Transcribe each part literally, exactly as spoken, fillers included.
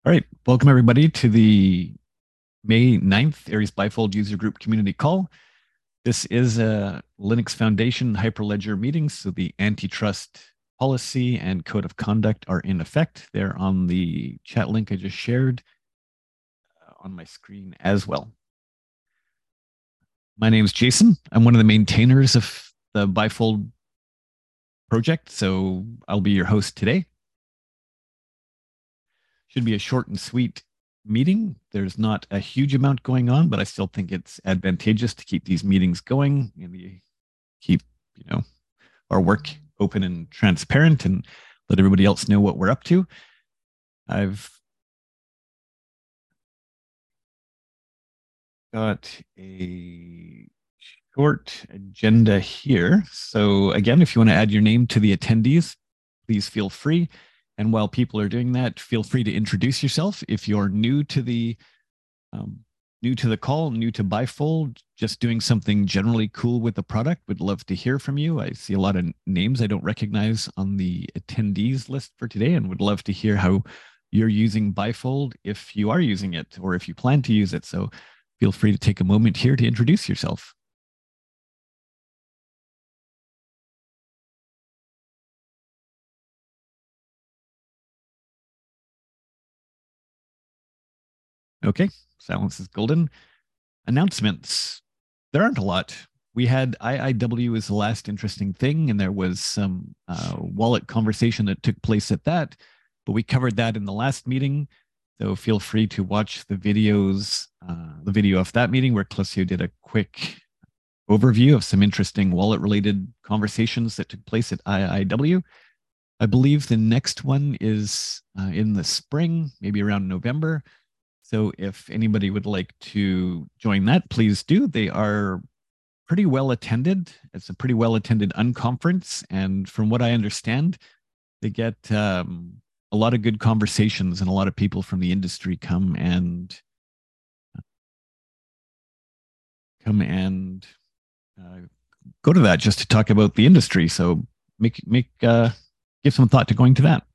All right. Welcome, everybody, to the May ninth Aries Bifold User Group Community Call. This is a Linux Foundation Hyperledger meeting, so the antitrust policy and code of conduct are in effect. They're on the chat link I just shared uh, on my screen as well. My name is Jason. I'm one of the maintainers of the Bifold project, so I'll be your host today. Should be a short and sweet meeting. There's not a huge amount going on, but I still think it's advantageous to keep these meetings going and we keep, you know, our work open and transparent and let everybody else know what we're up to. I've got a short agenda here. So again, if you want to add your name to the attendees, please feel free. And while people are doing that, feel free to introduce yourself. If you're new to the um, new to the call, new to Bifold, just doing something generally cool with the product, would love to hear from you. I see a lot of names I don't recognize on the attendees list for today and would love to hear how you're using Bifold if you are using it or if you plan to use it. So feel free to take a moment here to introduce yourself. Okay, silence is golden. Announcements. There aren't a lot. We had I I W as the last interesting thing, and there was some uh, wallet conversation that took place at that, but we covered that in the last meeting. So feel free to watch the videos, uh, the video of that meeting where Clesio did a quick overview of some interesting wallet-related conversations that took place at I I W. I believe the next one is uh, in the spring, maybe around November. So if anybody would like to join that, please do. They are pretty well attended. It's a pretty well attended unconference. And from what I understand, they get um, a lot of good conversations and a lot of people from the industry come and come and uh, go to that just to talk about the industry. So make make uh, give some thought to going to that.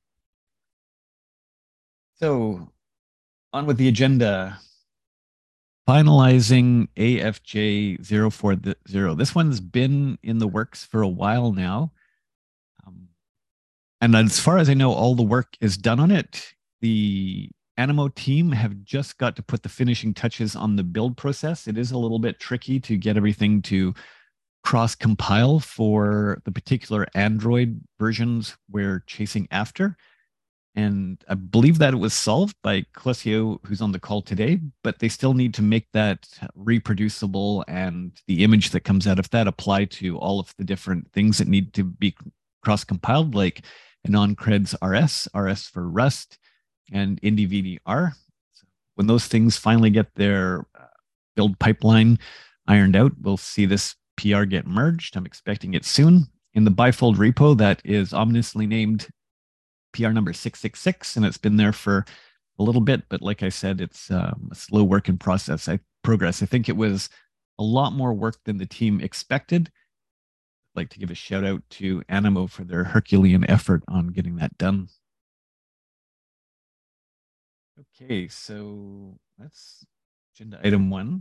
So on with the agenda. Finalizing A F J zero four zero. This one's been in the works for a while now. Um, and as far as I know, all the work is done on it. The Animo team have just got to put the finishing touches on the build process. It is a little bit tricky to get everything to cross compile for the particular Android versions we're chasing after. And I believe that it was solved by Clesio, who's on the call today, but they still need to make that reproducible and the image that comes out of that apply to all of the different things that need to be cross-compiled, like AnonCreds R S, R S for Rust, and IndieVDR. So when those things finally get their uh, build pipeline ironed out, we'll see this P R get merged. I'm expecting it soon. In the Bifold repo that is ominously named P R number six six six, and it's been there for a little bit, but like I said, it's um, a slow work in process. I progress. I think it was a lot more work than the team expected. I'd like to give a shout out to Animo for their Herculean effort on getting that done. Okay, so that's agenda item one.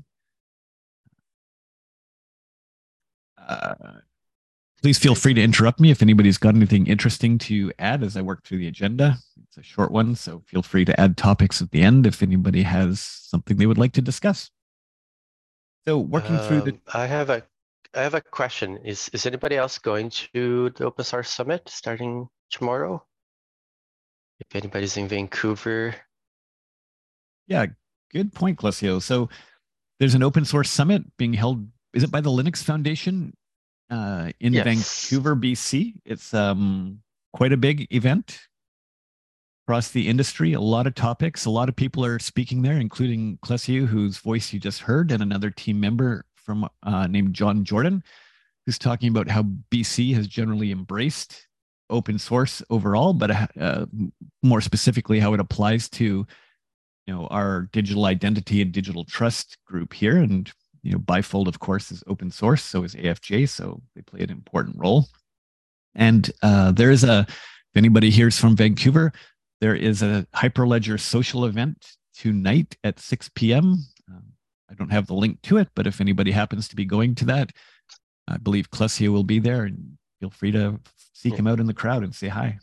Uh, Please feel free to interrupt me if anybody's got anything interesting to add as I work through the agenda. It's a short one, so feel free to add topics at the end if anybody has something they would like to discuss. So working through the Um, I have a I have a question. Is is anybody else going to the Open Source Summit starting tomorrow? If anybody's in Vancouver. Yeah, good point, Clesio. So there's an open source summit being held, is it by the Linux Foundation uh, in Yes. Vancouver, B C? It's um, quite a big event across the industry, a lot of topics. A lot of people are speaking there, including Clesio, whose voice you just heard, and another team member from uh, named John Jordan, who's talking about how B C has generally embraced open source overall, but uh, more specifically how it applies to you know our digital identity and digital trust group here. And you know, Bifold, of course, is open source, so is A F J, so they play an important role. And uh, there is a, if anybody here's from Vancouver, There is a Hyperledger social event tonight at six p.m. Um, I don't have the link to it, but if anybody happens to be going to that, I believe Clesio will be there, and feel free to seek Yeah. him out in the crowd and say hi.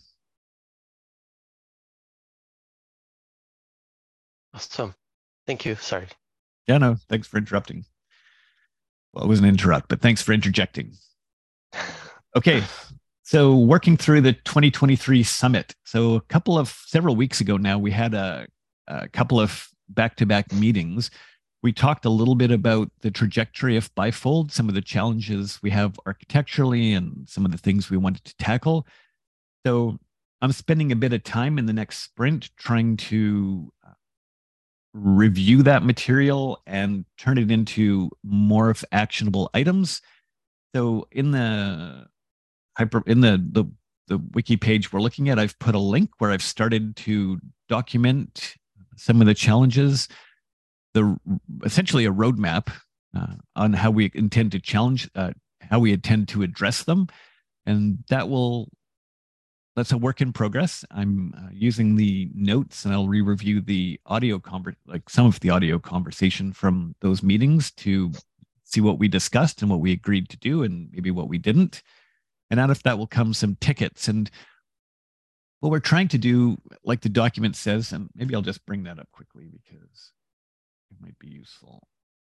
Awesome. Thank you. Sorry. Yeah, no, thanks for interrupting. Well, it was an interrupt, but thanks for interjecting. Okay, so working through the twenty twenty-three summit. So a couple of several weeks ago now, we had a, a couple of back-to-back meetings. We talked a little bit about the trajectory of Bifold, some of the challenges we have architecturally, and some of the things we wanted to tackle. So I'm spending a bit of time in the next sprint trying to review that material and turn it into more of actionable items. So in the hyper in the the the wiki page we're looking at, I've put a link where I've started to document some of the challenges, the essentially a roadmap uh, on how we intend to challenge, uh, how we intend to address them, and that will that's a work in progress. I'm uh, using the notes, and I'll re-review the audio conver- like some of the audio conversation from those meetings to see what we discussed and what we agreed to do, and maybe what we didn't. And out of that will come some tickets. And what we're trying to do, like the document says, and maybe I'll just bring that up quickly because it might be useful.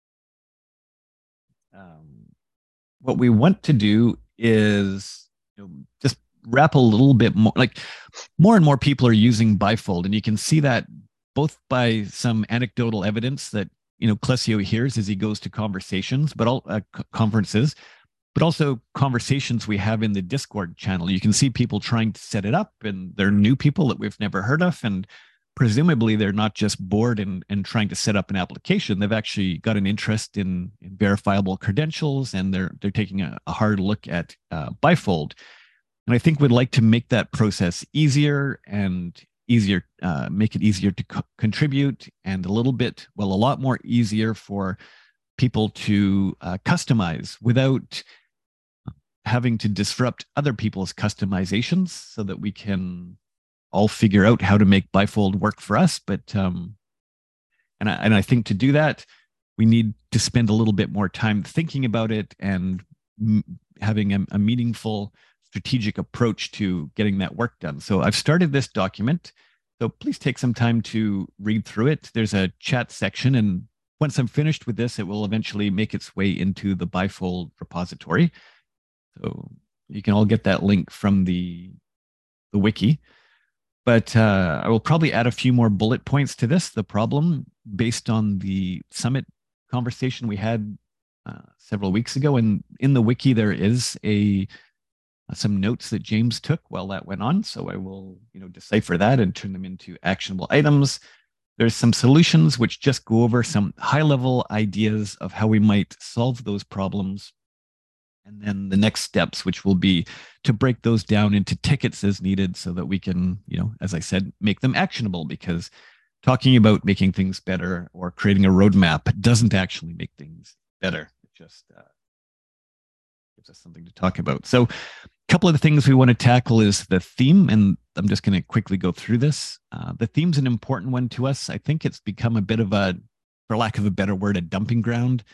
Um, what we want to do is, you know, just wrap a little bit more, like more and more people are using Bifold, and you can see that both by some anecdotal evidence that, you know, Clesio hears as he goes to conversations, but all uh, conferences, but also conversations we have in the Discord channel. You can see people trying to set it up, and they're new people that we've never heard of, and presumably they're not just bored and, and trying to set up an application. They've actually got an interest in, in verifiable credentials, and they're they're taking a, a hard look at uh, Bifold. And I think we'd like to make that process easier and easier, uh, make it easier to co- contribute, and a little bit, well, a lot more easier for people to uh, customize without having to disrupt other people's customizations, so that we can all figure out how to make Bifold work for us. But um, and I, and I think to do that, we need to spend a little bit more time thinking about it and m- having a, a meaningful strategic approach to getting that work done. So I've started this document. So please take some time to read through it. There's a chat section, and once I'm finished with this, it will eventually make its way into the Bifold repository. So you can all get that link from the the wiki. But uh, I will probably add a few more bullet points to this. The problem, based on the summit conversation we had uh, several weeks ago, and in the wiki there is a some notes that James took while that went on. So I will, you know, decipher that and turn them into actionable items. There's some solutions which just go over some high-level ideas of how we might solve those problems. And then the next steps, which will be to break those down into tickets as needed, so that we can, you know, as I said, make them actionable, because talking about making things better or creating a roadmap doesn't actually make things better. It just uh, gives us something to talk about. So a couple of the things we want to tackle is the theme, and I'm just going to quickly go through this. Uh, the theme's an important one to us. I think it's become a bit of a, for lack of a better word, a dumping ground.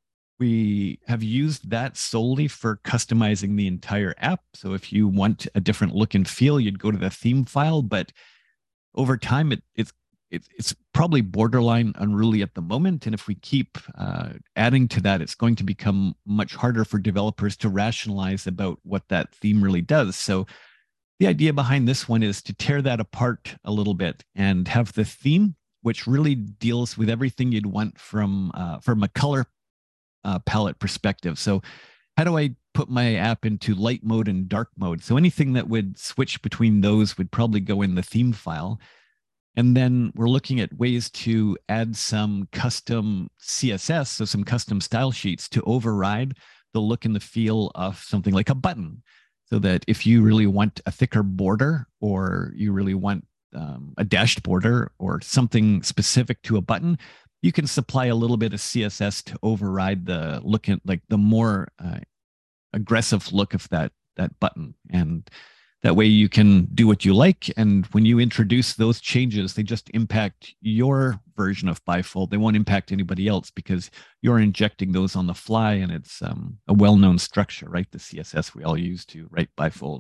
We have used that solely for customizing the entire app. So if you want a different look and feel, you'd go to the theme file. But over time, it, it's it, it's probably borderline unruly at the moment. And if we keep uh, adding to that, it's going to become much harder for developers to rationalize about what that theme really does. So the idea behind this one is to tear that apart a little bit and have the theme, which really deals with everything you'd want from uh, from a color Uh, palette perspective. So how do I put my app into light mode and dark mode? So anything that would switch between those would probably go in the theme file. And then we're looking at ways to add some custom C S S, so some custom style sheets to override the look and the feel of something like a button. So that if you really want a thicker border, or you really want um, a dashed border or something specific to a button, you can supply a little bit of C S S to override the look at, like, the more uh, aggressive look of that that button. And That way you can do what you like. And when you introduce those changes, they just impact your version of Bifold. They won't impact anybody else because you're injecting those on the fly, and it's um, a well-known structure, right? The C S S we all use to write Bifold.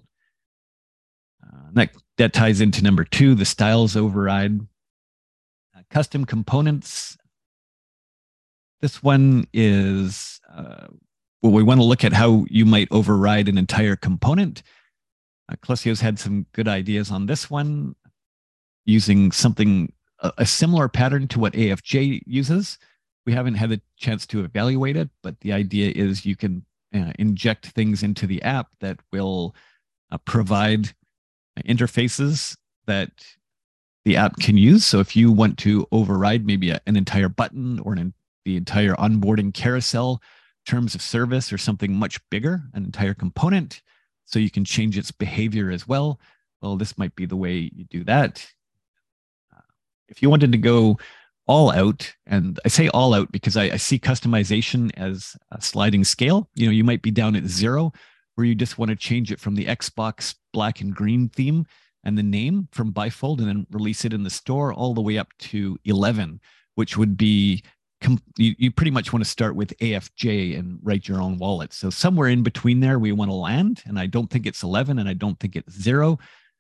Uh, that, that ties into number two, the styles override. Uh, custom components. This one is, uh, well, we want to look at how you might override an entire component. Uh, Klesio's had some good ideas on this one, using something, a, a similar pattern to what A F J uses. We haven't had a chance to evaluate it, but the idea is you can uh, inject things into the app that will uh, provide interfaces that the app can use. So if you want to override maybe a, an entire button or an, the entire onboarding carousel, terms of service, or something much bigger, an entire component, so you can change its behavior as well, well, this might be the way you do that. Uh, if you wanted to go all out, and I say all out because I, I see customization as a sliding scale. You know, you might be down at zero, where you just want to change it from the Xbox black and green theme and the name from Bifold, and then release it in the store, all the way up to eleven, which would be, you, you pretty much want to start with A F J and write your own wallet. So somewhere in between there, we want to land. And I don't think it's eleven, and I don't think it's zero.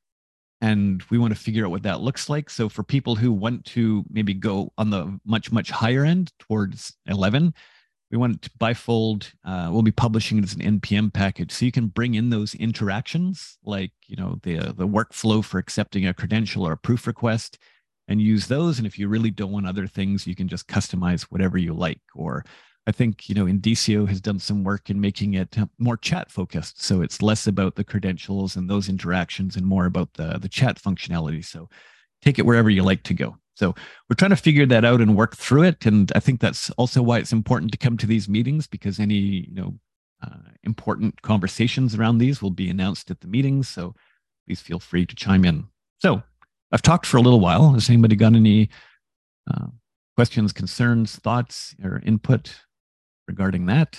And we want to figure out what that looks like. So for people who want to maybe go on the much, much higher end towards eleven, we want to Bifold. Uh, we'll be publishing it as an N P M package. So you can bring in those interactions, like, you know, the, the workflow for accepting a credential or a proof request, and use those. And if you really don't want other things, you can just customize whatever you like. Or I think, you know, Indicio has done some work in making it more chat focused. So it's less about the credentials and those interactions and more about the, the chat functionality. So take it wherever you like to go. So we're trying to figure that out and work through it. And I think that's also why it's important to come to these meetings, because any, you know, uh, important conversations around these will be announced at the meetings. So please feel free to chime in. So I've talked for a little while. Has anybody got any uh, questions, concerns, thoughts, or input regarding that?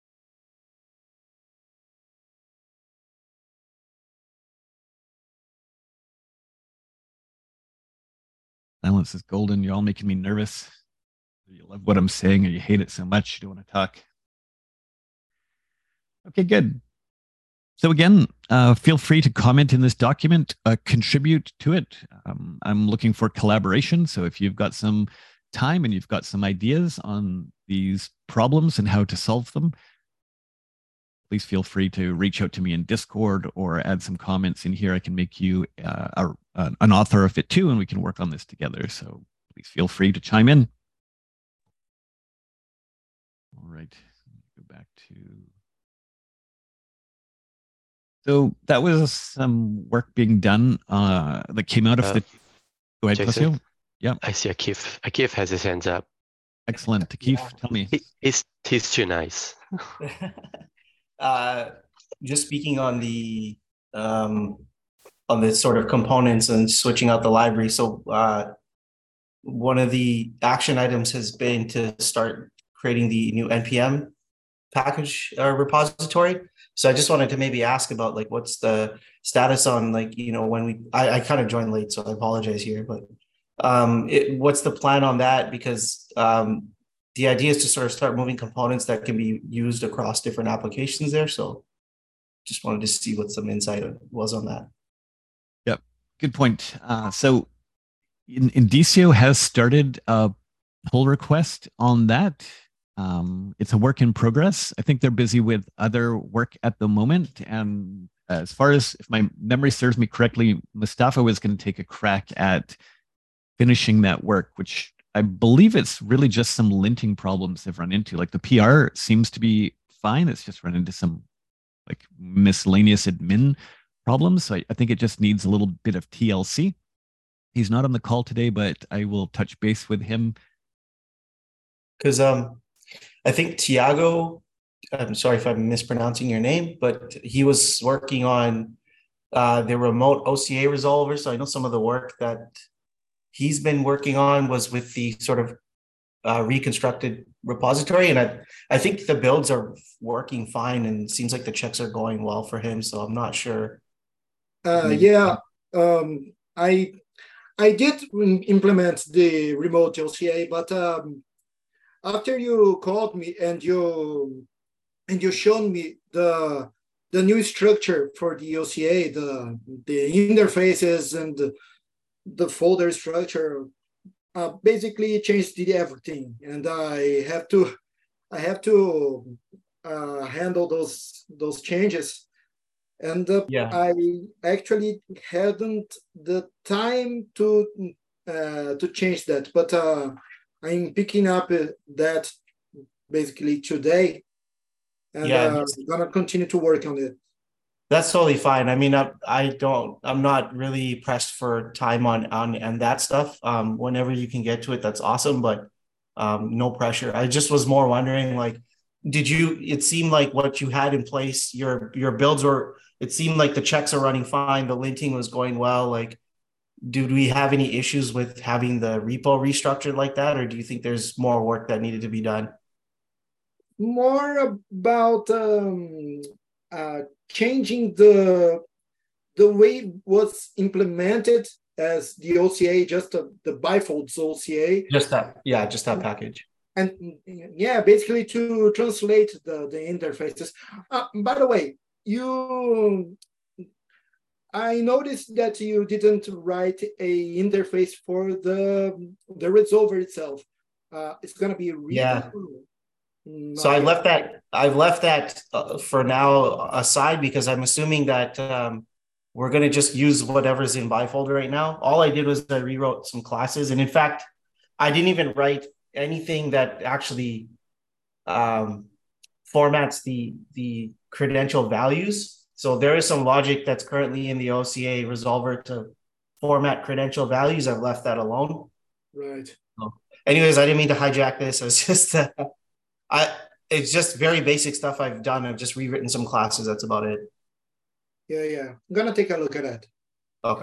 Silence is golden. You're all making me nervous. You love what I'm saying, or you hate it so much you don't want to talk. Okay, good. So again, uh, feel free to comment in this document, uh, contribute to it. Um, I'm looking for collaboration. So if you've got some time and you've got some ideas on these problems and how to solve them, please feel free to reach out to me in Discord or add some comments in here. I can make you uh, a, an author of it too, and we can work on this together. So please feel free to chime in. All right, go back to... So that was some work being done uh, that came out of uh, the... Go ahead, Klesio. Yeah. I see Akif. Akif has his hands up. Excellent. Akif, yeah. Tell me. He, he's, he's too nice. uh, just speaking on the um, on the sort of components and switching out the library. So uh, one of the action items has been to start creating the new N P M package uh, repository. So I just wanted to maybe ask about like what's the status on, like, you know, when we I, I kind of joined late, so I apologize here, but um, it, what's the plan on that? Because um, the idea is to sort of start moving components that can be used across different applications there. So just wanted to see what some insight was on that. Yep, good point. Uh, so in, Indicio has started a pull request on that. Um, it's a work in progress. I think they're busy with other work at the moment. And as far as, if my memory serves me correctly, Mustafa was going to take a crack at finishing that work, which I believe it's really just some linting problems they've run into. Like the P R seems to be fine. It's just run into some like miscellaneous admin problems. So I, I think it just needs a little bit of T L C. He's not on the call today, but I will touch base with him. Because um, I think Tiago, I'm sorry if I'm mispronouncing your name, but he was working on uh, the remote O C A resolver. So I know some of the work that he's been working on was with the sort of uh, reconstructed repository. And I, I think the builds are working fine, and it seems like the checks are going well for him. So I'm not sure Uh, yeah, um, I I did implement the remote O C A, but um, after you called me and you and you showed me the the new structure for the O C A, the the interfaces and the, the folder structure, uh, basically changed the everything, and I have to I have to uh, handle those those changes. And uh, Yeah. I actually hadn't the time to uh, to change that, but uh, I'm picking up uh, that basically today, and Yeah, uh, I'm gonna continue to work on it. that's totally fine. I mean, I, I don't, I'm not really pressed for time on on and that stuff. Um, whenever you can get to it, that's awesome. But um, no pressure. I just was more wondering, like, did you? It seemed like what you had in place, your your builds were. It seemed like the checks are running fine. The linting was going well. Like, did we have any issues with having the repo restructured like that, or do you think there's more work that needed to be done? More about um, uh, changing the the way it was implemented as the O C A, just uh, the bifolds O C A. Just that, yeah, just that package. And yeah, basically to translate the, the interfaces. Uh, by the way, you, I noticed that you didn't write a interface for the the resolver itself. Uh, it's gonna be repo. Yeah. Not So I yet. left that. I've left that uh, for now aside because I'm assuming that um, we're going to just use whatever's in bifolder right now. All I did was I rewrote some classes, and in fact, I didn't even write anything that actually um, formats the the credential values. So there is some logic that's currently in the O C A resolver to format credential values. I've left that alone. Right. So, anyways, I didn't mean to hijack this. It's just uh, I. It's just very basic stuff I've done. I've just rewritten some classes. That's about it. Yeah, yeah. I'm gonna take a look at that. Okay.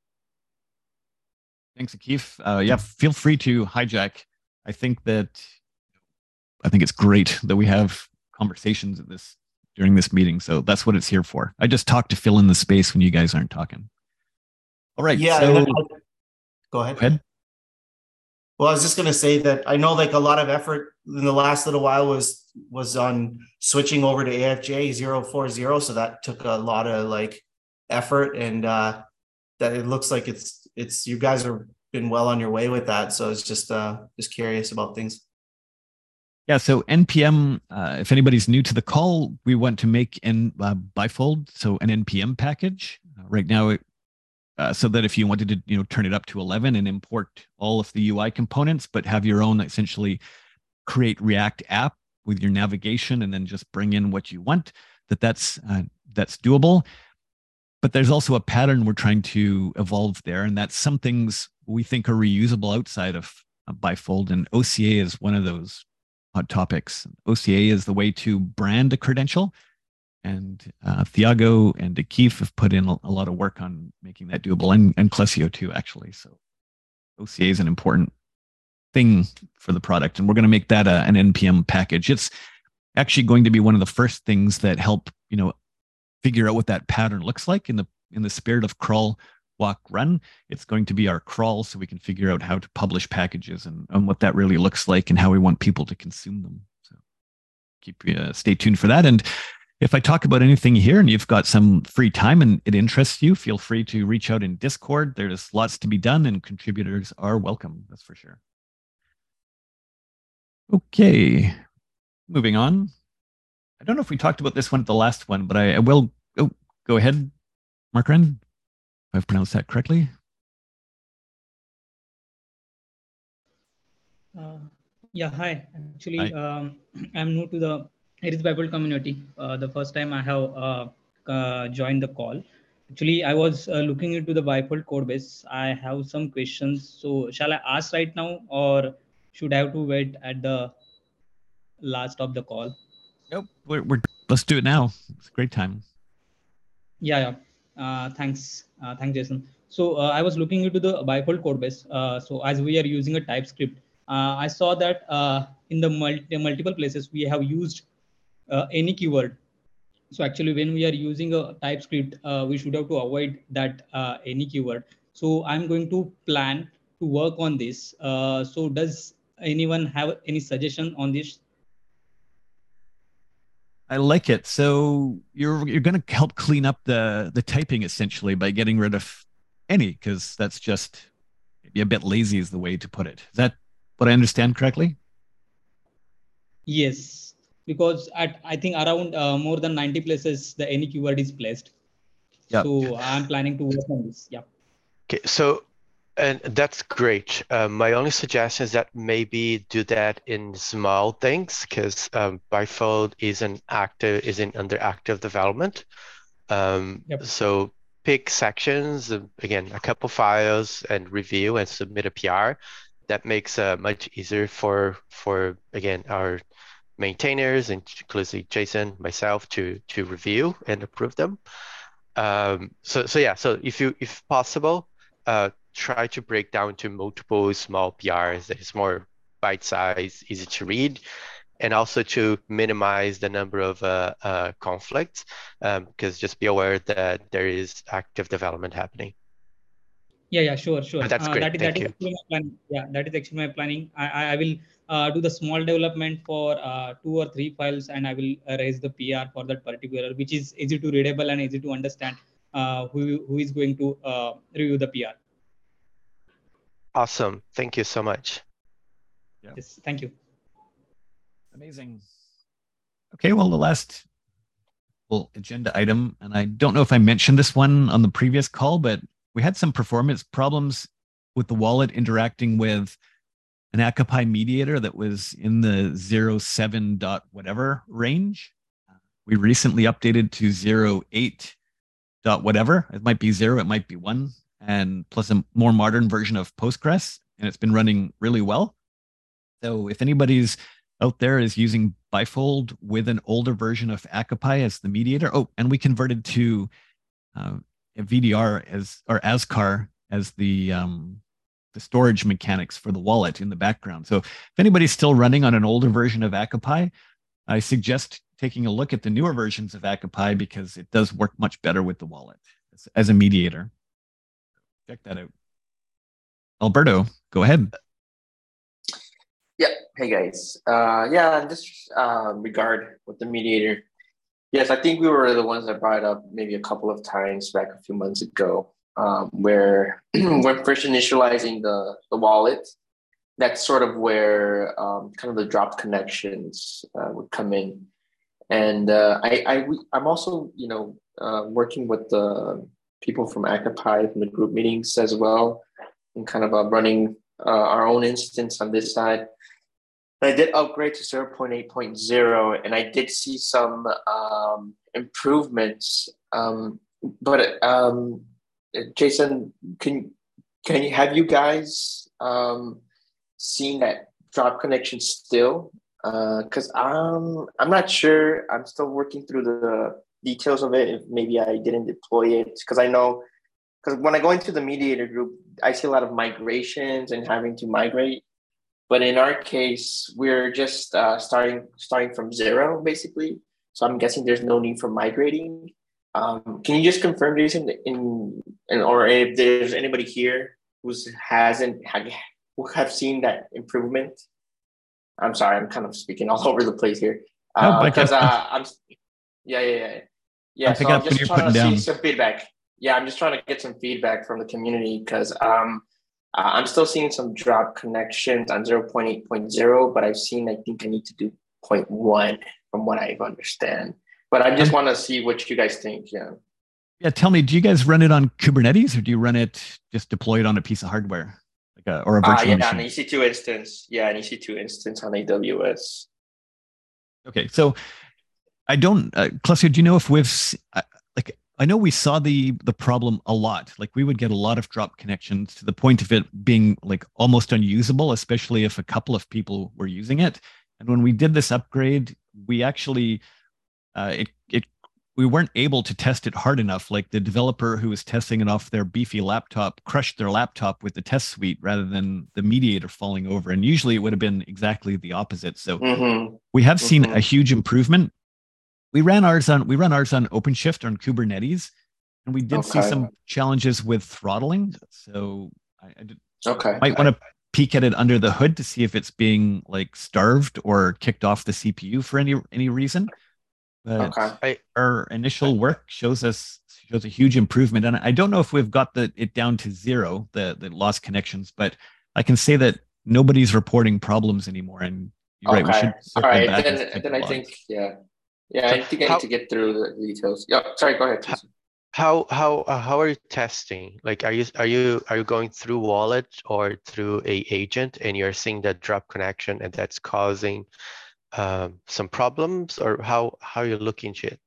Thanks, Akif. Uh, yeah, feel free to hijack. I think that I think it's great that we have conversations at this during this meeting. So that's what it's here for. I just talk to fill in the space when you guys aren't talking. All right. Yeah. So, I, go ahead. Go ahead. Well, I was just going to say that I know like a lot of effort in the last little while was was on switching over to A F J zero four zero. So that took a lot of like effort, and uh, that it looks like it's it's you guys have been well on your way with that. So it's just uh, just curious about things. Yeah, so N P M, uh, if anybody's new to the call, we want to make an uh, bifold, so an N P M package. Uh, right now, it, uh, so that if you wanted to, you know, turn it up to eleven and import all of the U I components, but have your own essentially create React app with your navigation and then just bring in what you want, that that's uh, that's doable. But there's also a pattern we're trying to evolve there, and that's some things we think are reusable outside of uh, bifold, and O C A is one of those hot topics. O C A is the way to brand a credential, and uh, Thiago and Akif have put in a, a lot of work on making that doable, and, and Clesio too, actually. So O C A is an important thing for the product, and we're going to make that a, an N P M package. It's actually going to be one of the first things that help, you know, figure out what that pattern looks like in the in the spirit of crawl, walk, run. It's going to be our crawl, so we can figure out how to publish packages and, and what that really looks like and how we want people to consume them. So keep uh, stay tuned for that. And if I talk about anything here and you've got some free time and it interests you, feel free to reach out in Discord. There's lots to be done, and contributors are welcome. That's for sure. Okay, moving on. I don't know if we talked about this one at the last one, but I, I will. Oh, go ahead, Mark Wren. If I've pronounced that correctly. Uh, yeah, hi. Actually, Hi. Um, I'm new to the Eris Bible community. Uh, the first time I have uh, uh, joined the call. Actually, I was uh, looking into the bifold code base. I have some questions. So shall I ask right now, or should I have to wait at the last of the call? Nope. We're, we're let's do it now. It's a great time. Yeah, yeah. Uh, thanks, uh, thanks, Jason. So uh, I was looking into the bifold code base. Uh, so as we are using a TypeScript, uh, I saw that uh, in the multi multiple places we have used uh, any keyword. So actually, when we are using a TypeScript, uh, we should have to avoid that uh, any keyword. So I'm going to plan to work on this. Uh, so does anyone have any suggestion on this? I like it. So you're you're going to help clean up the the typing essentially by getting rid of any, because that's just maybe a bit lazy is the way to put it. Is that what I understand correctly? Yes, because at I think around uh, more than ninety places the any keyword is placed. Yeah. So I'm planning to work on this. Yeah. Okay, so and that's great. Uh, my only suggestion is that maybe do that in small things, because um, Bifold isn't active, isn't under active development. Um, Yep. So pick sections, uh, again, a couple files, and review and submit a P R. That makes uh, much easier for for again our maintainers, including Jason, myself, to to review and approve them. Um, so so yeah, so if you if possible, uh, try to break down to multiple small P Rs that is more bite-sized, easy to read, and also to minimize the number of uh, uh, conflicts, because um, just be aware that there is active development happening. Yeah, yeah, sure, sure. But that's uh, great. That is Thank that you. is actually my plan. Yeah, that is actually my planning. I I, I will uh, do the small development for uh, two or three files, and I will uh, raise the P R for that particular, which is easy to readable and easy to understand. Uh, who who is going to uh, review the P R? Awesome. Thank you so much. Yeah. Yes, thank you. Amazing. Okay, well, the last well, agenda item, and I don't know if I mentioned this one on the previous call, but we had some performance problems with the wallet interacting with an Akapai mediator that was in the zero seven dot whatever range. We recently updated to zero eight dot whatever. It might be zero, it might be one, and plus a more modern version of Postgres, and it's been running really well. So if anybody's out there is using Bifold with an older version of Akapai as the mediator, oh, and we converted to uh, V D R as or ASCAR as the um, the storage mechanics for the wallet in the background. So if anybody's still running on an older version of Akapai, I suggest taking a look at the newer versions of Akapai, because it does work much better with the wallet as, as a mediator. Check that out. Alberto, go ahead. Yeah. Hey guys. Uh, yeah, just uh, regard with the mediator. Yes, I think we were the ones that brought it up maybe a couple of times back a few months ago, um, where when first initializing the, the wallet, that's sort of where um, kind of the dropped connections uh, would come in. And uh, I, I, I'm also, you know, uh, working with the people from Akapai from the group meetings as well, and kind of uh, running uh, our own instance on this side. I did upgrade to zero point eight point zero, and I did see some um, improvements. Um, but um, Jason, can can you have you guys um, seen that drop connection still? Because uh, um, I'm not sure. I'm still working through the details of it. If maybe I didn't deploy it, because I know because when I go into the mediator group, I see a lot of migrations and having to migrate. But in our case, we're just uh, starting starting from zero, basically. So I'm guessing there's no need for migrating. Um, can you just confirm, Jason, in, in or if there's anybody here who hasn't had, who have seen that improvement? I'm sorry, I'm kind of speaking all over the place here. Because uh, uh, I'm, yeah, yeah, yeah, yeah. I'm so I'm just trying to down. see some feedback. Yeah, I'm just trying to get some feedback from the community, because um. Uh, I'm still seeing some drop connections on zero point eight point zero, but I've seen, I think I need to do zero point one from what I understand. But I just um, want to see what you guys think. Yeah. Yeah. Tell me, do you guys run it on Kubernetes, or do you run it just deployed on a piece of hardware, like a or a virtual uh, yeah, machine? An E C two instance. Yeah, an E C two instance on A W S. Okay, so I don't, uh, Cluster, do you know if we've uh, like? I know we saw the the problem a lot. Like we would get a lot of drop connections to the point of it being like almost unusable, especially if a couple of people were using it. And when we did this upgrade, we actually uh, it it we weren't able to test it hard enough. Like the developer who was testing it off their beefy laptop crushed their laptop with the test suite rather than the mediator falling over. And usually it would have been exactly the opposite. So mm-hmm. we have seen mm-hmm. a huge improvement. We ran ours on we run ours on OpenShift on Kubernetes, and we did Okay. see some challenges with throttling. So I, I did, Okay. might want to peek at it under the hood to see if it's being like starved or kicked off the C P U for any any reason. But Okay. I, our initial work shows us shows a huge improvement, and I don't know if we've got the it down to zero, the the lost connections, but I can say that nobody's reporting problems anymore. And you're right, we Okay. should All circle right. back and Then check then the I logs. think yeah. Yeah, So I think I how- need to get through the details. Yeah, sorry, go ahead. Jason. how how uh, how are you testing? Like, are you are you are you going through wallet or through a agent, and you're seeing that drop connection, and that's causing um, some problems, or how how are you looking at it?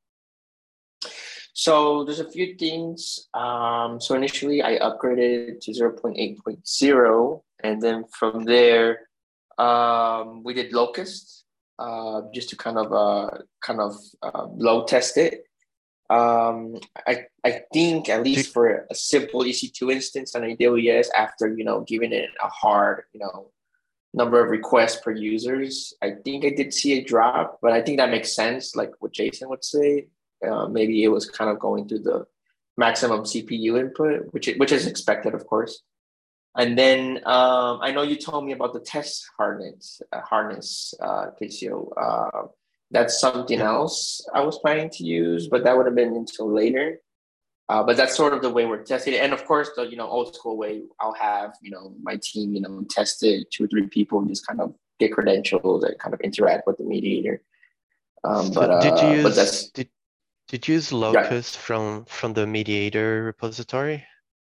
So there's a few things. Um, so initially I upgraded to zero point eight point zero, and then from there, um, we did Locust, uh, just to kind of uh, kind of uh, load test it. Um, I I think at least for a simple E C two instance on A W S, after you know giving it a hard you know number of requests per users, I think I did see a drop, but I think that makes sense, like what Jason would say. Uh, maybe it was kind of going through the maximum C P U input, which which is expected, of course. And then um, I know you told me about the test harness, uh, harness, uh, Casio. Uh, that's something else I was planning to use, but that would have been until later. Uh, but that's sort of the way we're testing it. And of course, the you know old school way, I'll have you know my team you know test it, two or three people, and just kind of get credentials and kind of interact with the mediator. Um, but uh, did you use but that's did, did you use Locust yeah. from from the mediator repository?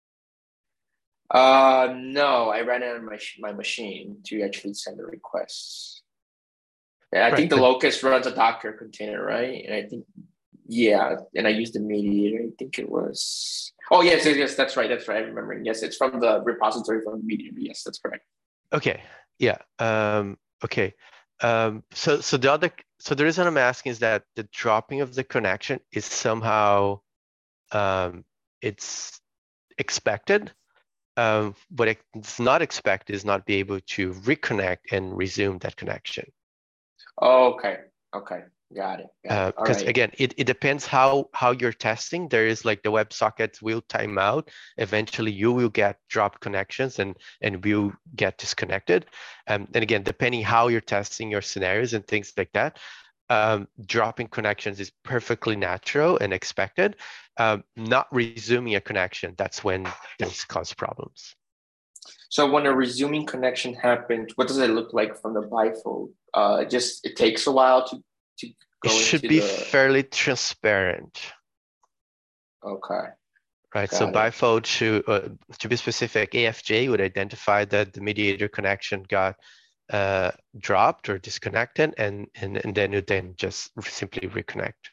Uh, no, I ran it on my my machine to actually send the requests. Yeah, I right, think the but, Locust runs a Docker container, right? And I think, yeah, and I used the mediator. I think it was. Oh yes, yes, yes, that's right, that's right. I'm remembering. Yes, it's from the repository from the mediator. Yes, that's correct. Okay. Yeah. Um, okay. Um, so so the other so the reason I'm asking is that the dropping of the connection is somehow um, it's expected. Um, what it's not expected is not be able to reconnect and resume that connection. Oh, okay. Okay. Got it. Because uh, right. again, it, it depends how how you're testing. There is like the WebSockets will time out. Eventually, you will get dropped connections and and will get disconnected. Um, and again, depending how you're testing your scenarios and things like that, um, dropping connections is perfectly natural and expected. Um, not resuming a connection, that's when things cause problems. So when a resuming connection happens, what does it look like from the bifold? Uh, just it takes a while to to go it should into be the... fairly transparent. Okay. Right. Got so it. bifold should, uh, to be specific, A F J would identify that the mediator connection got uh, dropped or disconnected, and and and then you then just simply reconnect.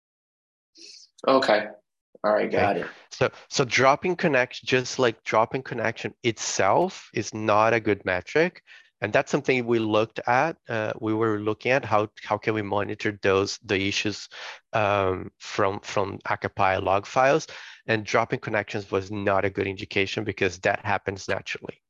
Okay. All right. Got okay. it. So so dropping connection, just like dropping connection itself, is not a good metric. And that's something we looked at. Uh, we were looking at how how can we monitor those the issues um, from from Akapai log files, and dropping connections was not a good indication because that happens naturally.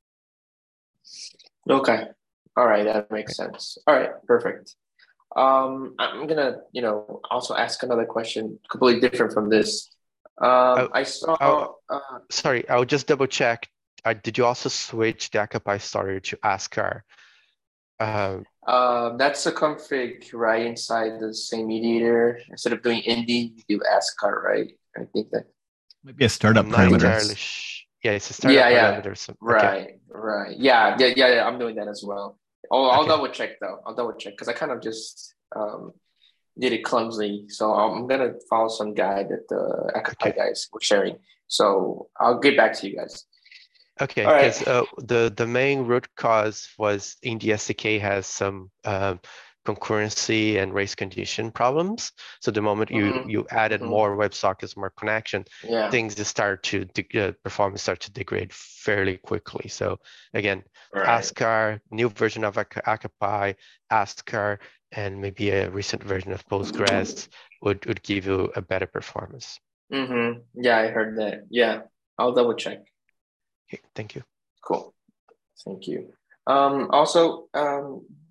Okay. All right, that makes sense. All right, perfect. Um, I'm gonna you know also ask another question, completely different from this. Um, oh, I saw. Oh, uh, sorry, I'll just double check. Uh, did you also switch the Akapai starter to Askar? Um, uh, that's a config right inside the same mediator. Instead of doing Indy, you do Askar, right? I think that might be a startup I'm not parameter. entirely sh- yeah, it's a startup yeah, yeah. parameter. So, right, okay. right. Yeah, yeah, yeah, yeah. I'm doing that as well. Oh, I'll okay. double check though. I'll double check because I kind of just um, did it clumsily. So I'm gonna follow some guide that the Akapai okay. guys were sharing. So I'll get back to you guys. Okay, because right. uh, the the main root cause was in the S D K has some um, concurrency and race condition problems. So the moment you mm-hmm. you added mm-hmm. more WebSockets, more connection, yeah. things just start to uh, performance start to degrade fairly quickly. So again, right. Askar, new version of Ak- Akapai, Askar, and maybe a recent version of Postgres would would give you a better performance. Mm-hmm. Yeah, I heard that. Yeah, I'll double check. Okay, thank you. Cool. Thank you. Um, also, um,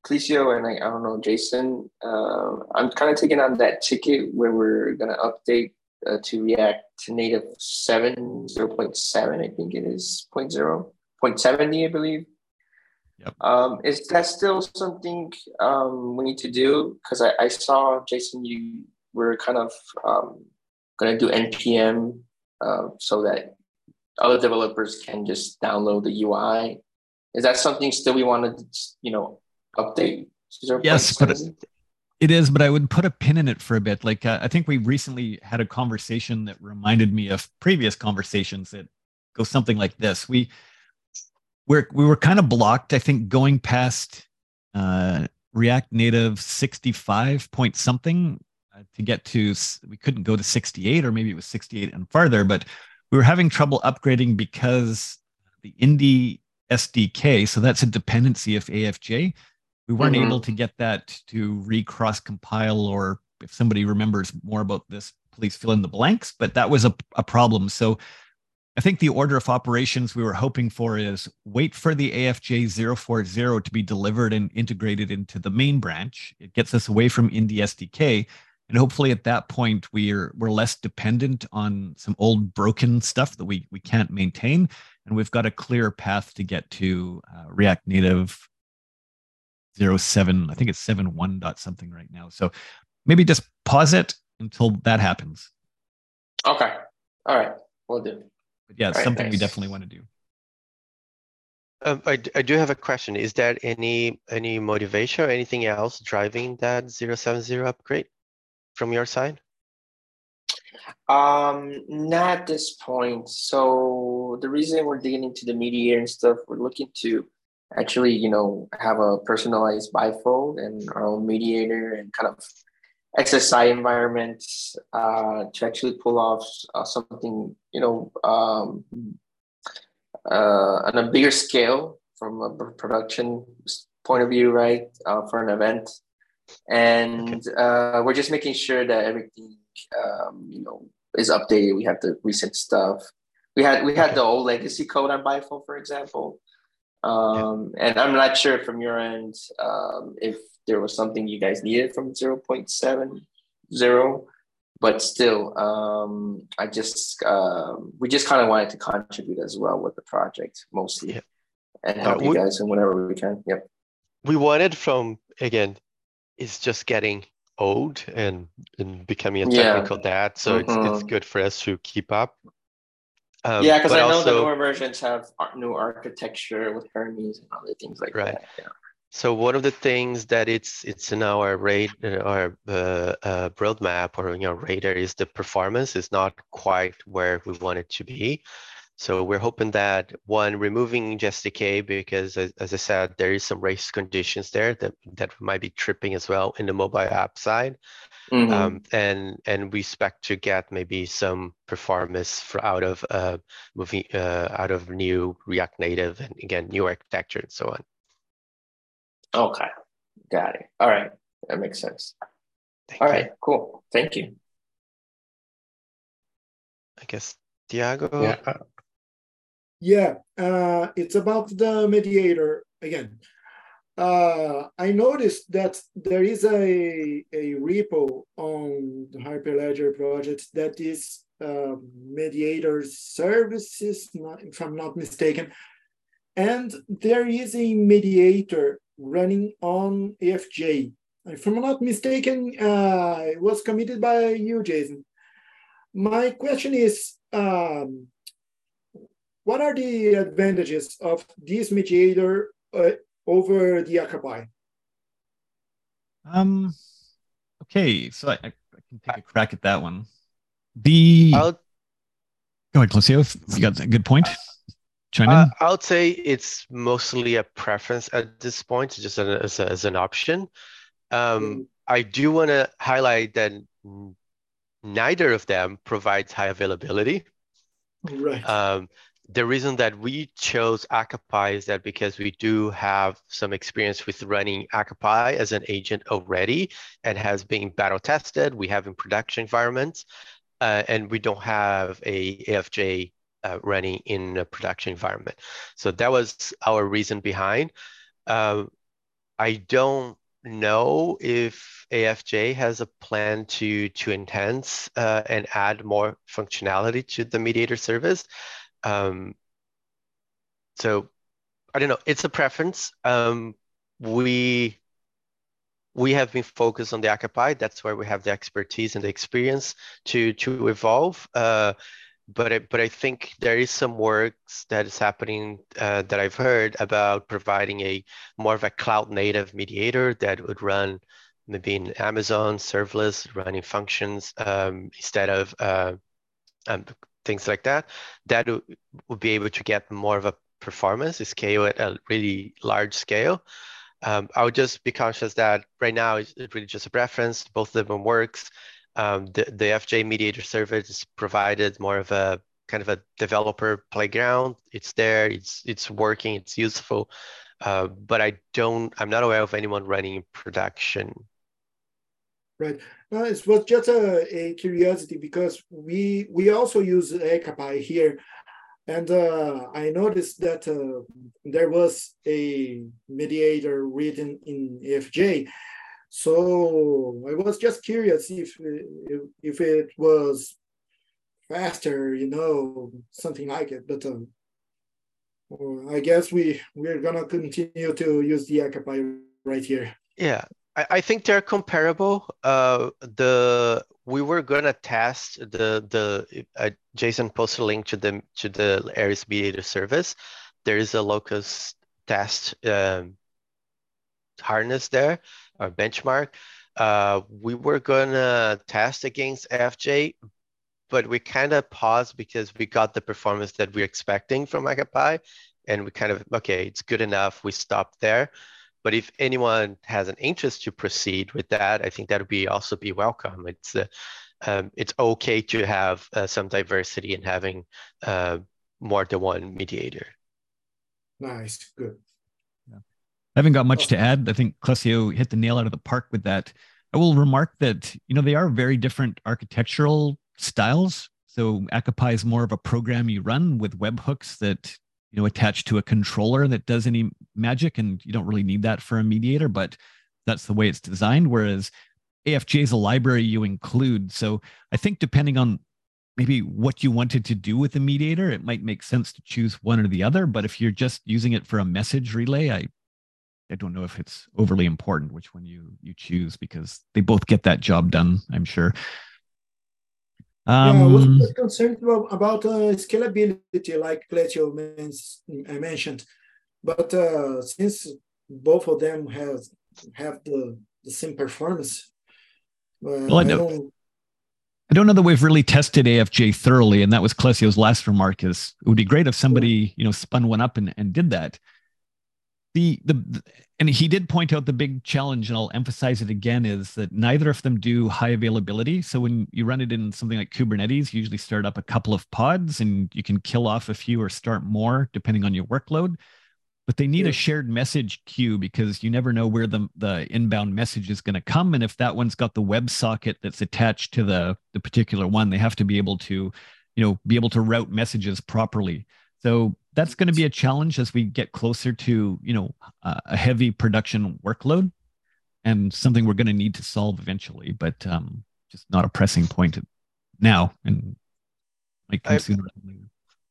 Clisio and I, I don't know, Jason, uh, I'm kind of taking on that ticket where we're going to update uh, to React to Native seven, zero point seven, I think it is, point zero, point seventy, I believe. Yep. Um, is that still something um, we need to do? Because I, I saw, Jason, you were kind of um, going to do N P M uh, so that other developers can just download the U I. Is that something still we want to, you know, update? Yes, but it, it is, but I would put a pin in it for a bit. Like, uh, I think we recently had a conversation that reminded me of previous conversations that go something like this. We we're, we were kind of blocked, I think, going past uh, React Native sixty-five point something uh, to get to, we couldn't go to sixty-eight, or maybe it was sixty-eight and farther, but we were having trouble upgrading because the Indy S D K, so that's a dependency of A F J, we weren't mm-hmm. able to get that to recross compile, or if somebody remembers more about this, please fill in the blanks, but that was a, a problem. So I think the order of operations we were hoping for is wait for the A F J zero four zero to be delivered and integrated into the main branch. It gets us away from Indy S D K. And hopefully at that point, we're we're less dependent on some old broken stuff that we, we can't maintain. And we've got a clear path to get to uh, React Native zero seven, I think it's seven one dot something right now. So maybe just pause it until that happens. Okay. All right. We'll do. But yeah, it's All something right, we nice. definitely want to do. Um, I, I do have a question. Is there any any motivation or anything else driving that zero seven zero upgrade from your side? Um, not at this point. So the reason we're digging into the mediator and stuff, we're looking to actually, you know, have a personalized bifold and our own mediator and kind of X S I environment uh, to actually pull off uh, something, you know, um, uh, on a bigger scale from a production point of view, right, uh, for an event. And okay. uh, we're just making sure that everything, um, you know, is updated. We have the recent stuff. We had we had okay. the old legacy code on bifold, for example. Um, yeah. And I'm not sure from your end um, if there was something you guys needed from zero point seven zero, but still, um, I just uh, we just kind of wanted to contribute as well with the project mostly, yeah. and help uh, we, you guys in whatever we can. Yep. We wanted from again, it's just getting old and, and becoming a technical yeah. dad, so mm-hmm. it's it's good for us to keep up. Um, yeah, because I know also, the newer versions have new architecture with Hermes and other things like right. that. Yeah. So one of the things that it's it's in our rate our uh, uh, roadmap or you know radar is the performance is not quite where we want it to be. So we're hoping that one, removing S D K, because as, as I said, there is some race conditions there that that might be tripping as well in the mobile app side. Mm-hmm. Um, and and we expect to get maybe some performance for out of uh, moving uh, out of new React Native and again new architecture and so on. Okay, got it. All right, that makes sense. Thank All you. right, cool. Thank you. I guess Thiago. Yeah. Yeah, uh, it's about the mediator again. Uh, I noticed that there is a, a repo on the Hyperledger project that is uh, mediator services, not, if I'm not mistaken. And there is a mediator running on A F J. If I'm not mistaken, uh, it was committed by you, Jason. My question is, um, what are the advantages of this mediator uh, over the Akapai? Um, okay, so I, I can take a crack at that one. The I'll, go ahead, Clisio, if you got a good point. Chime uh, in. I would say it's mostly a preference at this point, just an, as, a, as an option. Um, mm. I do want to highlight that neither of them provides high availability. Right. Um, the reason that we chose Akapai is that because we do have some experience with running Akapai as an agent already and has been battle tested. We have in production environments, uh, and we don't have a A F J uh, running in a production environment. So that was our reason behind. Uh, I don't know if A F J has a plan to to enhance uh, and add more functionality to the mediator service. Um, so I don't know. It's a preference. Um, we we have been focused on the Akapai. That's where we have the expertise and the experience to to evolve. Uh, but I, but I think there is some works that is happening uh, that I've heard about providing a more of a cloud native mediator that would run maybe in Amazon serverless, running functions um, instead of uh, um, things like that. That would, would be able to get more of a performance scale at a really large scale. Um, I would just be conscious that right now it's really just a preference. Both of them works. Um, the, the F J mediator service is provided more of a kind of a developer playground. It's there, it's it's working, it's useful. Uh, but I don't, I'm not aware of anyone running in production. Right. No, it was just a, a curiosity because we we also use Akapai here. And uh, I noticed that uh, there was a mediator written in A F J. So I was just curious if, if, if it was faster, you know, something like it. But um, I guess we, we're going to continue to use the Akapai right here. Yeah, I, I think they're comparable. Uh, the we were gonna test the the uh, Jason posted a link to the to the Aries mediator service. There is a locus test um, harness there, or benchmark. Uh, we were gonna test against A F J, but we kind of paused because we got the performance that we're expecting from Akapai, and we kind of okay, it's good enough. We stopped there. But if anyone has an interest to proceed with that, I think that would be also be welcome. It's uh, um, it's okay to have uh, some diversity in having uh, more than one mediator. Nice, good. Yeah. I haven't got much awesome. to add. I think Clesio hit the nail out of the park with that. I will remark that you know they are very different architectural styles. So Akapai is more of a program you run with webhooks that you know, attached to a controller that does any magic, and you don't really need that for a mediator, but that's the way it's designed. Whereas A F J is a library you include. So I think depending on maybe what you wanted to do with the mediator, it might make sense to choose one or the other. But if you're just using it for a message relay, I I don't know if it's overly important which one you you choose, because they both get that job done, I'm sure. Um, yeah, I was just concerned about, about uh, scalability, like Clesio mentioned. But uh, since both of them have have the, the same performance, uh, well, I, know, I don't. I don't know that we've really tested A F J thoroughly, and that was Clesio's last remark. Is it would be great if somebody yeah. you know spun one up and, and did that. The, the and he did point out the big challenge, and I'll emphasize it again, is that neither of them do high availability. So when you run it in something like Kubernetes, you usually start up a couple of pods and you can kill off a few or start more depending on your workload. But they need yeah. a shared message queue, because you never know where the, the inbound message is going to come. And if that one's got the WebSocket that's attached to the, the particular one, they have to be able to, you know, be able to route messages properly. So that's going to be a challenge as we get closer to, you know, uh, a heavy production workload, and something we're going to need to solve eventually, but um, just not a pressing point now, and might come I, sooner than later.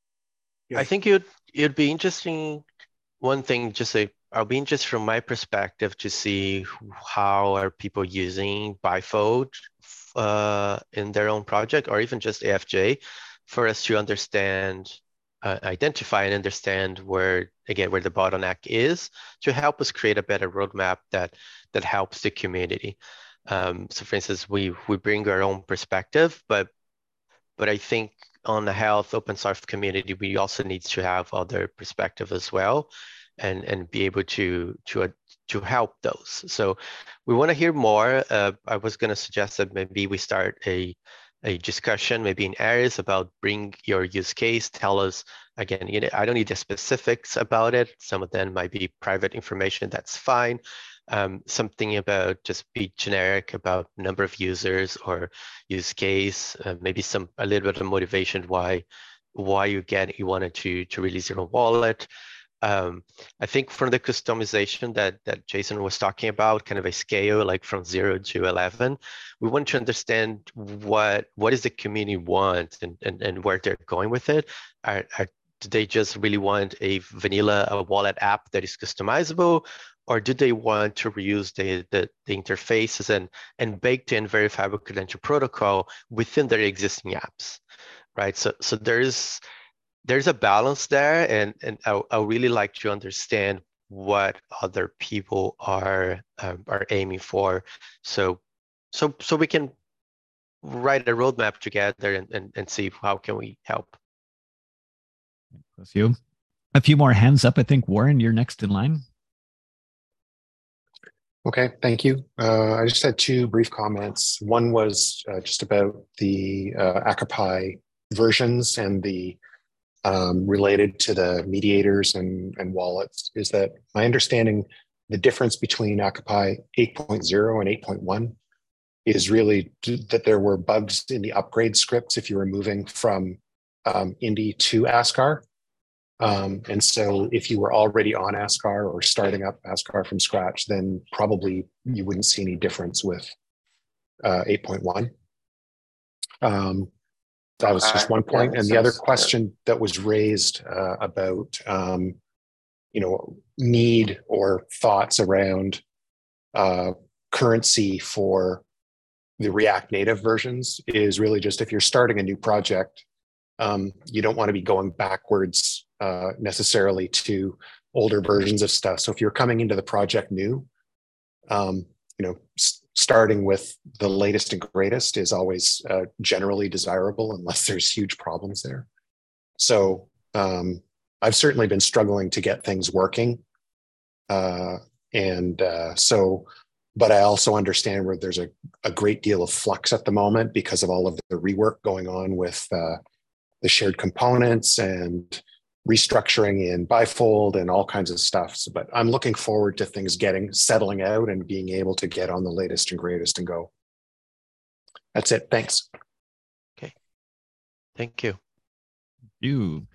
I think it'd, it'd be interesting. One thing, just say, I'll be interested from my perspective to see how are people using Bifold uh, in their own project, or even just A F J, for us to understand Uh, identify and understand where, again, where the bottleneck is, to help us create a better roadmap that that helps the community. Um, so for instance, we we bring our own perspective, but but I think on the health open source community, we also need to have other perspective as well, and and be able to to uh, to help those. So we want to hear more. Uh, I was going to suggest that maybe we start a a discussion maybe in areas about bring your use case, tell us, again, you know, I don't need the specifics about it. Some of them might be private information, that's fine. Um, something about just be generic about number of users or use case, uh, maybe some, a little bit of motivation why, why you get, you wanted to, to release your own wallet. um, I think from the customization that that Jason was talking about, kind of a scale like from zero to eleven, we want to understand what what is the community want and and, and where they're going with it. Are, are do they just really want a vanilla a wallet app that is customizable, or do they want to reuse the the, the interfaces and and baked in verifiable credential protocol within their existing apps, right? So so there's there's a balance there, and and I, I really like to understand what other people are um, are aiming for, so so so we can write a roadmap together and and, and see how can we help. Bless you. A few more hands up. I think Warren, you're next in line. Okay, thank you. Uh, I just had two brief comments. One was uh, just about the uh, Akapai versions and the Um, related to the mediators and, and wallets, is that my understanding the difference between Akapai eight point oh and eight point one is really that there were bugs in the upgrade scripts if you were moving from um, Indy to Askar. Um, and so if you were already on Askar or starting up Askar from scratch, then probably you wouldn't see any difference with uh, eight point one. Um, That was just one point. And the other question that was raised uh, about, um, you know, need or thoughts around uh, currency for the React Native versions is really just if you're starting a new project, um, you don't want to be going backwards uh, necessarily to older versions of stuff. So if you're coming into the project new, um, you know, starting with the latest and greatest is always uh, generally desirable unless there's huge problems there. So um, I've certainly been struggling to get things working. Uh, and uh, so, but I also understand where there's a, a great deal of flux at the moment because of all of the rework going on with uh, the shared components and restructuring in bifold and all kinds of stuff. So, but I'm looking forward to things getting settling out and being able to get on the latest and greatest and go. That's it. Thanks. Okay. Thank you. You.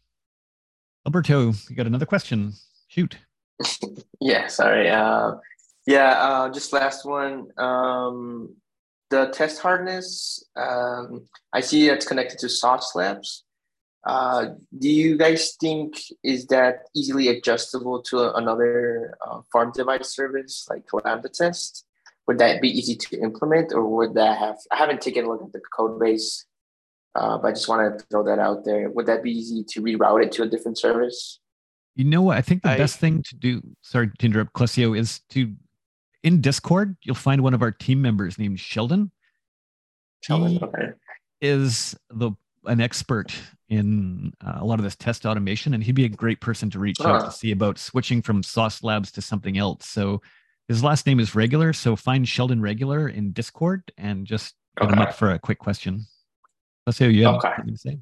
Alberto, you got another question? Shoot. Yeah, sorry. Uh, yeah, uh, just last one. Um, the test hardness, um, I see it's connected to Sauce Labs. Uh, do you guys think is that easily adjustable to another uh, farm device service like Lambda test? Would that be easy to implement, or would that have? I haven't taken a look at the code base, uh, but I just want to throw that out there. Would that be easy to reroute it to a different service? You know what? I think the I, best thing to do. Sorry to interrupt, Clesio, is to in Discord you'll find one of our team members named Sheldon. Sheldon, he okay. is the an expert in uh, a lot of this test automation, and he'd be a great person to reach out Ah. to see about switching from Sauce Labs to something else. So his last name is Regular, so find Sheldon Regular in Discord and just hit him Okay. up for a quick question. Let's see what you have Okay. something to say.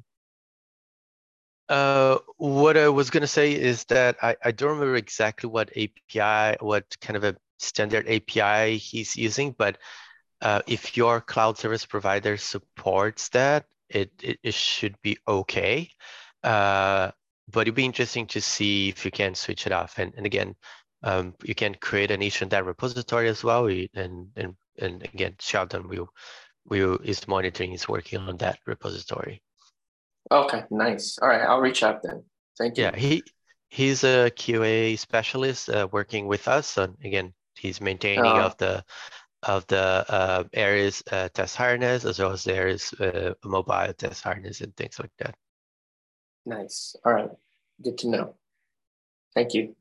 Uh, what I was gonna say is that I, I don't remember exactly what A P I, what kind of a standard A P I he's using, but uh, if your cloud service provider supports that, it, it, it should be okay. Uh, but it'd be interesting to see if you can switch it off. And, and again, um, you can create an issue in that repository as well. We, and, and, and again, Sheldon will, will, is monitoring, is working on that repository. Okay, nice. All right, I'll reach out then. Thank you. Yeah, he he's a Q A specialist uh, working with us. And again, he's maintaining Uh, of the of the uh, Aries uh, test harness as well as the Aries uh, mobile test harness and things like that. Nice. All right, good to know. Thank you.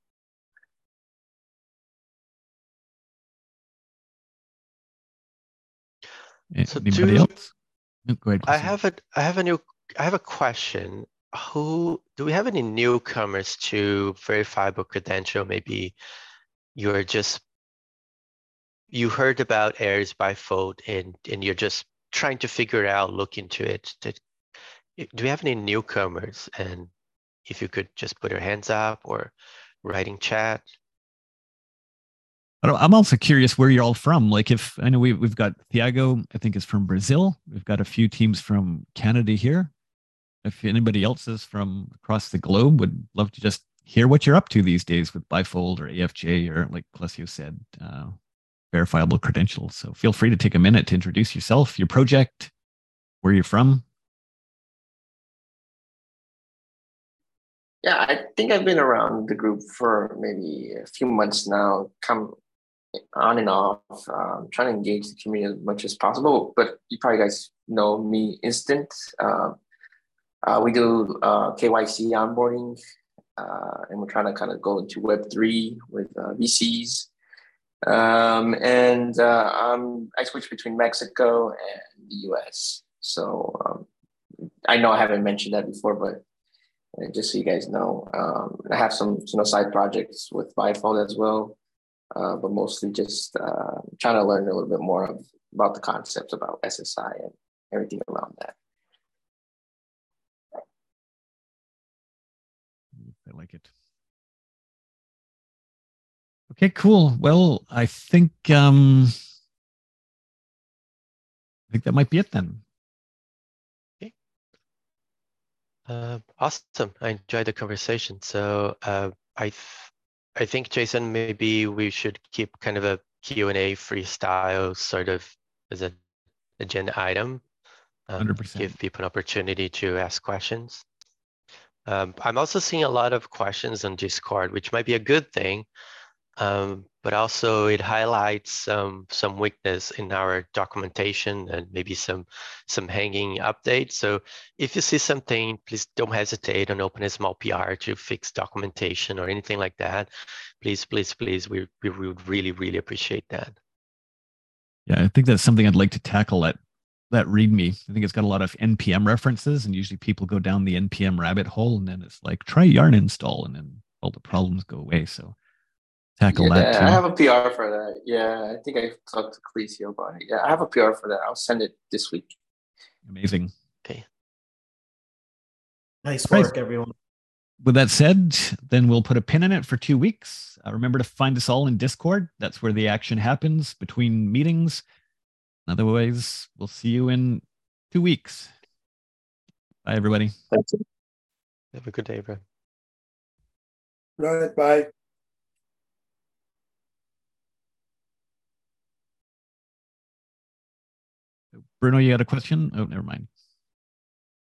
So Anybody do- else? No, go ahead. I Clesio. have a I have a new I have a question. Who do we have any newcomers to verifiable credential? Maybe you're just you heard about Aries bifold and and you're just trying to figure it out, look into it. Did, do we have any newcomers? And if you could just put your hands up or writing chat. I don't- I'm also curious where you're all from. Like, if I know we, we've got Thiago, I think is from Brazil. We've got a few teams from Canada here. If anybody else is from across the globe, would love to just hear what you're up to these days with Bifold or A F J or, like Clesio said, uh, verifiable credentials. So feel free to take a minute to introduce yourself, your project, where you're from. Yeah, I think I've been around the group for maybe a few months now, come on and off, um, trying to engage the community as much as possible. But you probably guys know me, Instant. Uh, uh, we do uh, K Y C onboarding, uh, and we're trying to kind of go into Web three with uh, V Cs. Um, and uh, um, I switch between Mexico and the U S. So um, I know I haven't mentioned that before, but uh, just so you guys know, um, I have some you know side projects with Bifold as well, uh, but mostly just uh, trying to learn a little bit more of, about the concepts about S S I and everything around that. I like it. Okay, cool. Well, I think um, I think that might be it then. Okay. Uh, awesome. I enjoyed the conversation. So uh, I, th I think Jason, maybe we should keep kind of a Q and A freestyle sort of as an agenda item. Um, one hundred percent. give people an opportunity to ask questions. Um, I'm also seeing a lot of questions on Discord, which might be a good thing. Um, but also it highlights some some weakness in our documentation and maybe some some hanging updates. So if you see something, please don't hesitate and open a small P R to fix documentation or anything like that. Please, please, please, we, we would really, really appreciate that. Yeah, I think that's something I'd like to tackle at that README. I think it's got a lot of N P M references, and usually people go down the N P M rabbit hole, and then it's like, try yarn install, and then all the problems go away. So tackle yeah, that too. I have a P R for that. Yeah, I think I talked to Clesio about it. Yeah, I have a P R for that. I'll send it this week. Amazing. Okay. Nice Right. work, everyone. With that said, then we'll put a pin in it for two weeks. Uh, remember to find us all in Discord. That's where the action happens between meetings. Otherwise, we'll see you in two weeks. Bye, everybody. Thank you. Have a good day, bro. Right, bye. Bruno, you got a question? Oh, never mind.